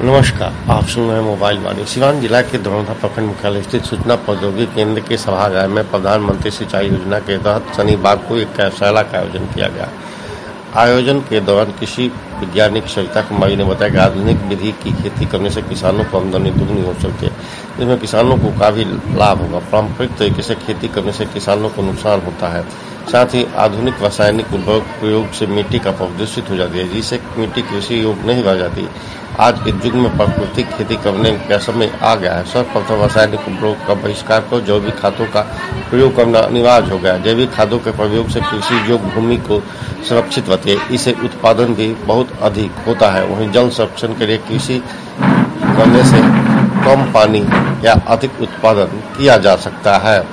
नमस्कार, आप सुन रहे हैं मोबाइल वाणी। सिवान जिला के धरौंधा प्रखंड मुख्यालय स्थित सूचना प्रौद्योगिकी केंद्र के सभागार में प्रधानमंत्री सिंचाई योजना के तहत शनिवार को एक कार्यशाला का आयोजन किया गया। आयोजन के दौरान कृषि वैज्ञानिक सविता कुमारी ने बताया कि आधुनिक विधि की खेती करने से किसानों को आमदनी दुगनी हो सकती है, जिसमें किसानों को काफी लाभ होगा। पारंपरिक तरीके से खेती करने से किसानों को नुकसान होता है, साथ ही आधुनिक रासायनिक उर्वरक प्रयोग से मिट्टी का प्रदूषित हो जाती है, जिससे मिट्टी कृषि योग्य नहीं रह जाती। आज के युग में प्राकृतिक खेती करने का समय आ गया है। सर्वप्रथम रासायनिक उर्वरक का बहिष्कार कर जैविक खादों का प्रयोग करना अनिवार्य हो गया है। जैविक खादों के प्रयोग से कृषि योग्य भूमि को सुरक्षित रहती है, इससे उत्पादन भी बहुत अधिक होता है। वहीं जल संरक्षण के लिए कृषि करने से कम पानी या अधिक उत्पादन किया जा सकता है।